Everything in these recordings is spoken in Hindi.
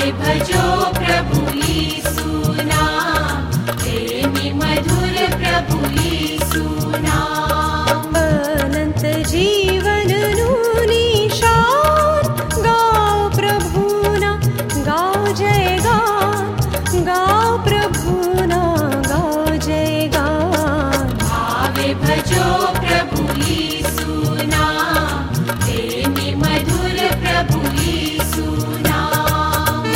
भजो प्रभु यीशु नाम, प्रेमी मधुर प्रभु यीशु नाम। अनंत जीवन निशान गाओ प्रभु ना, गाओ जय गान, गाओ प्रभु ना, गाओ जय गान। भावे भजो प्रभु यीशु नाम, प्रेमी मधुर प्रभु यीशु नाम।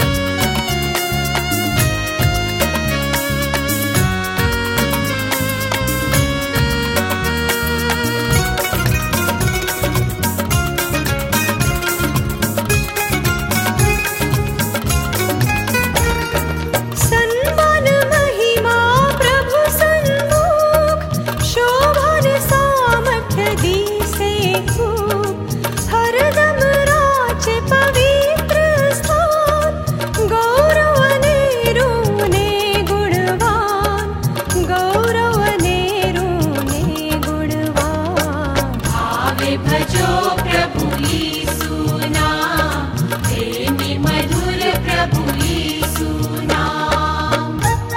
सन्मान महिमा प्रभु सन्मुख, शोभन सामर्थ्य दिसे खूब। हरदम राज पवित्र स्थान, गौरव नेरुने गुणवान, गौरव नेरुने गुणवान। भावे भजो प्रभु यीशु नाम, प्रेमी मधुर प्रभु यीशु नाम।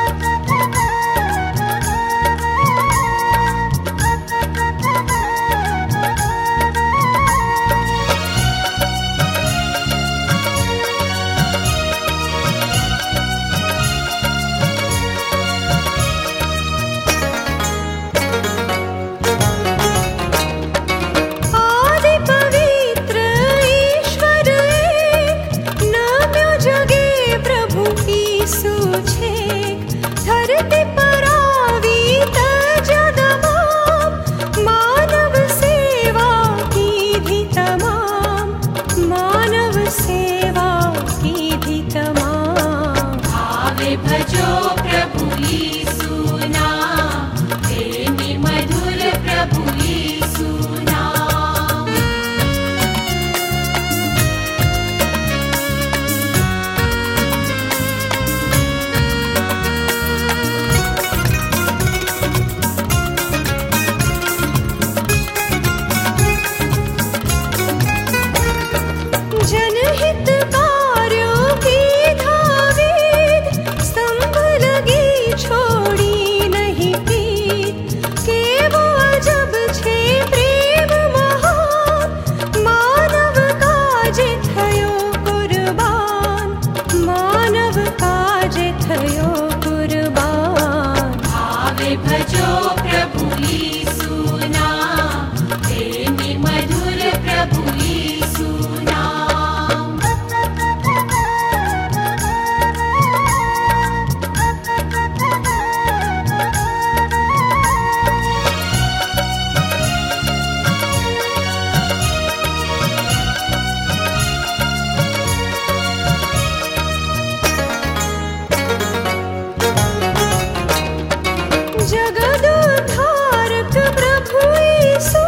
आदि पवित्र ईश्वर एक, नाम्यो जगे प्रभु यीशु छेक। धरती पर आवी तजदमाम, मानव सेवा कीधी तमाम, मानव सेवा कीधी तमाम। भावे भजो प्रभु यीशु नाम, प्रेमी मधुर प्रभु यीशु नाम। जनहित कार्यों की धाविद, स्तंभ लगी छोड़ी नहीं प्रीत। के वो अजब छे प्रेम महान, मानव काजे थयो कुर्बान, मानव काजे थयो कुर्बान। भावे भजो प्रभु यीशु नाम, प्रेमी मधुर प्रभु यीशु नाम। जगदोद्धारक प्रभु यीशु,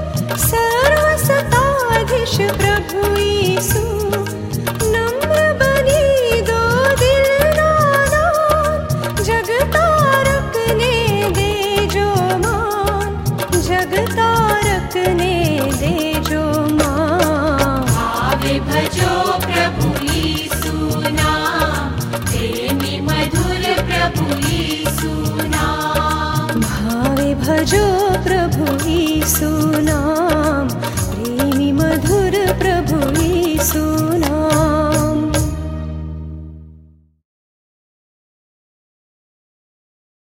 सर्वसत्ताधीश प्रभु यीशु। नम्र बनी दो दिल नादान, जगतारक ने दे जो मान, जगतारक ने दे जो मान। भावे भजो प्रभु यीशु नाम, प्रेमी मधुर प्रभु यीशु नाम। भावे भजो प्रभु यीशु नाम, प्रेमी मधुर प्रभु यीशु